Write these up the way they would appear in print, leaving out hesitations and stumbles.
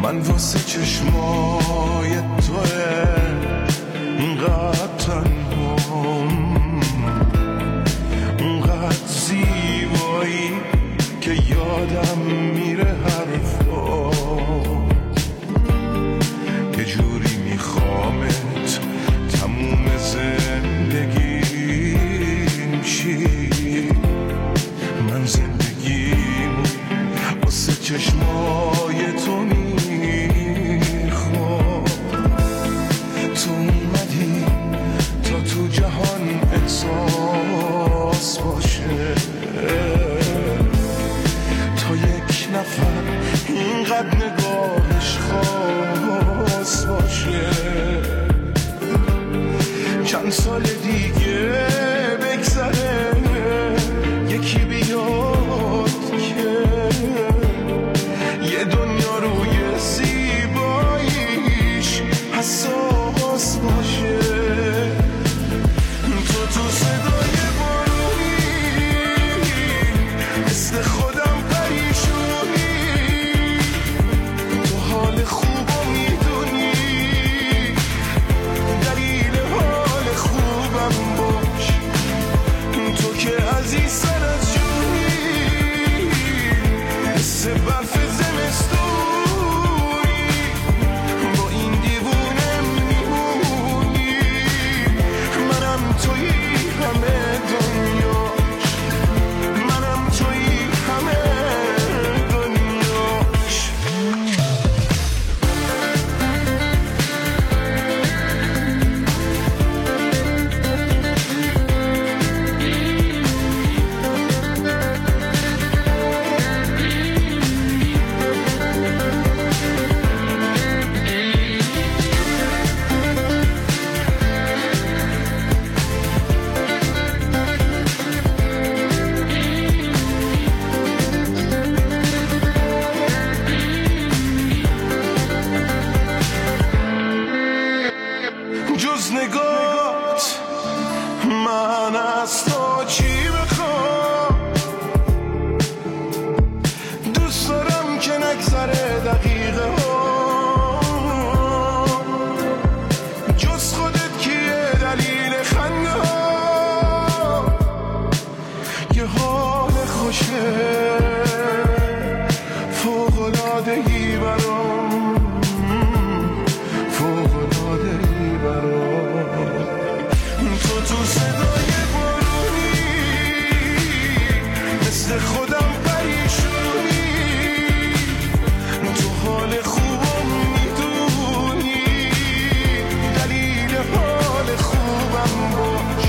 من واسه چشمای توه اینقدر تنهام، اونقدر زیبایی که یادم میره حرفات، یه جوری میخوامت تموم زندگیم شی. من زندگیمو واسه چشمای تو میخوام. تو اومدی تا تو جهان احساس باشه، تا یک نفر اینقدر نگاهش خاص باشه. چند سال دیگه بگذره یکی بیاد که یه دنیا روی زیباییش حساس باشه. تو صدای بارونی مثل خودم پریشونی، تو حال خوبو میدونی، دلیل حال خوبم باش. تو که عزیز سر از جونی، مثل برف زمستونی، با این دیوونه میمونی. منم تویی همه دنیاش، منم تویی همه دنیاش. جز نگات من از تو چی بخوام؟ دوست دارم که نگذره دقیقه ها، جز خودت کیه دلیل خنده ها؟ یه حال خوشه فوق‌العاده‌ای برام، فوق‌العاده‌ای برام. تو صدای بارونی مثل خودم پریشونی، تو حال خوبم میدونی، دلیل حال خوبم باش.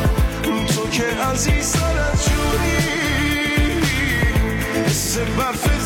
تو که عزیز سر از جونی، مثل برف